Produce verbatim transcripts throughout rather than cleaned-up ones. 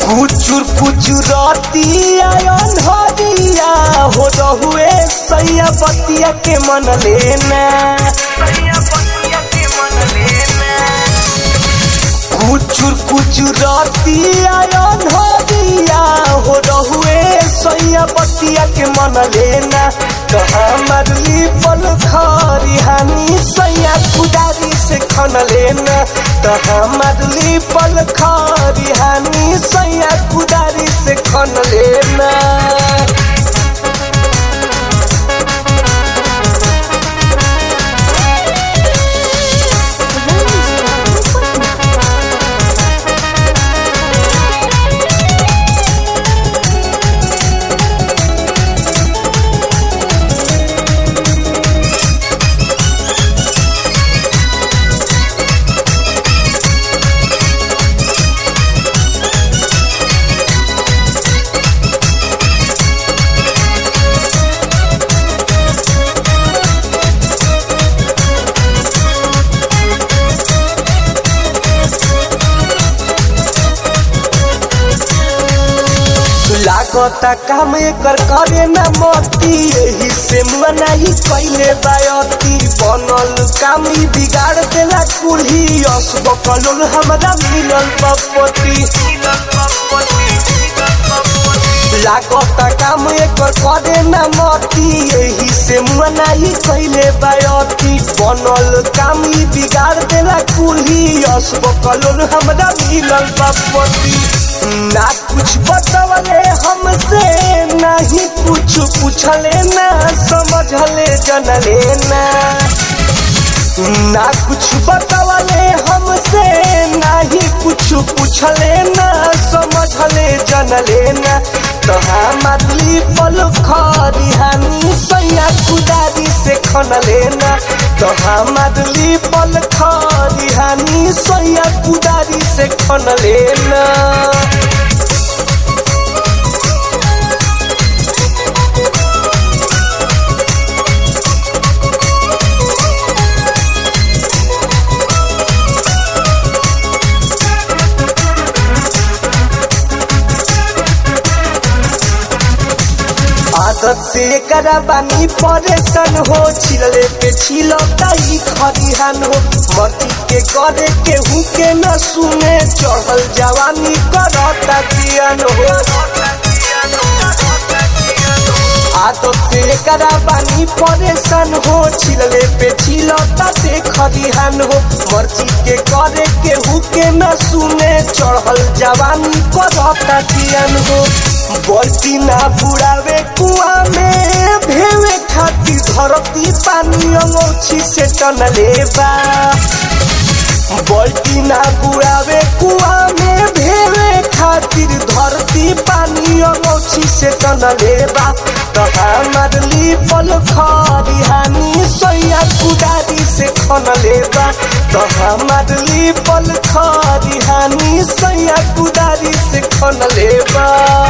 कुचुर कुचुरती आयन हरिया हो रहुए सैया बतिया के मन लेना कुचुर कुचुरती आयन हरिया हो रहुए सैया बतिया के मन लेना तो हमार लिपल खरी हानि सैया कुदारी से खन लेना तो हमार लिपल खरी हानि सैया कुदारी से खन लेना लागता काम एकर करे ना मती यही से मनाही कैले बायती बनल काम ही बिगाड़ देला कुल्ही असब कलोल हमरा मिलल बपति लागता काम एकर करे ना मती यही से मनाही कैले बायती बनल काम ही बिगाड़ देला कुल्ही असब कलोल हमरा मिलल बपति ना कुछ बतवले हमसे नहीं कुछ पूछले ना समझले जनले ना ना कुछ बतवले हमसे नहीं कुछ पूछले ना समझले जनले ना तो हमार लिपल खरी हानि सैया कुदारी से खन लेना तो हमार लिपल खरी हानि सैया कुदारी से खन लेना आदत से करा बानी परेशान हो छिलले पे छिलता ही खरिहान हो मर्जी के करे केहू के न सुने चढ़ल जवानी करता जियान हो आदत से करा बानी परेशान हो छिलले पे छिलता से खरिहान हो मर्जी के करे केहू के न सुने चढ़ल जवानी करता जियान हो बल्टी ना बुड़ावे कुआ में भेवे खातिर धरती पानी अंगोछी से टन लेबा बल्टी ना बुड़ावे कुआ में भेवे खातिर धरती पानी अंगोछी से टन लेबा तो हमार लिपल खरी हानि सैया कुदारी से खन लेबा तो हमार लिपल खरी हानि सैया कुदारी से खन लेबा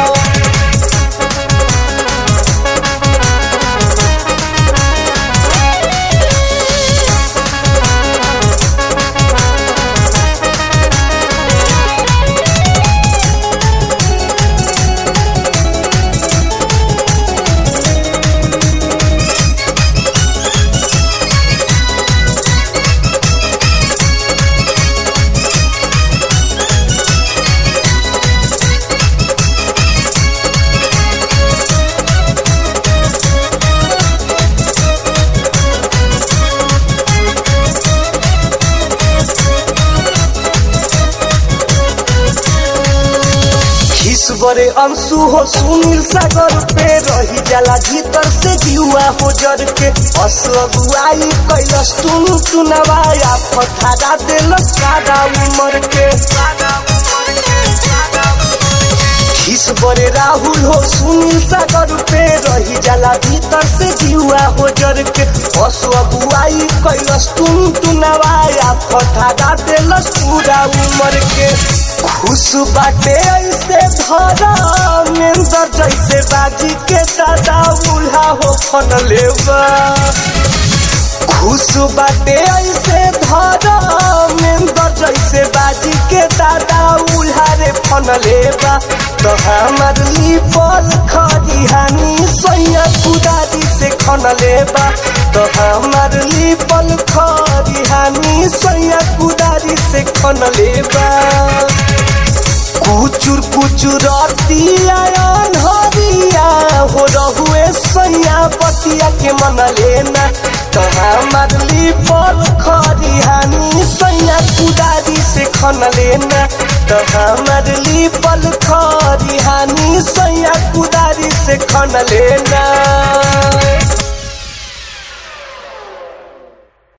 बड़े अंशु हो सुनील सागर पे रही जाला भीतर से जीवा हो जर के असगुआई कैलस टुन टुनवाया फठारा देलस सारा उमर के खिस बड़े राहुल हो सुनील सागर पे रही जाला भीतर से जीवा हो जर के असगुआई कैलस टुन टुनवाया फठारा देलस पूरा उमर के खुश बाटे ऐसे धरा मेंदर जैसे बाजी के दादा उल्हा हो फन लेवा खुश बाटे ऐसे धरा मेंदर जैसे बाजी के दादा उल्हा रे फन खन लेबा तो हमार लिपल खरिहानी सैया कुदारी से खन लेबा तो हमार लिपल खरिहानी सैया कुदारी से खन लेबा कुचुर कुचुर रतिया हरिया हो रहुए सैया बतिया के मन लेना तो हमार लिपल खरिहानी सैया कुदारी से खन लेना तो हमार लिपल खरिहानी सैया कुदारी से खन लेना।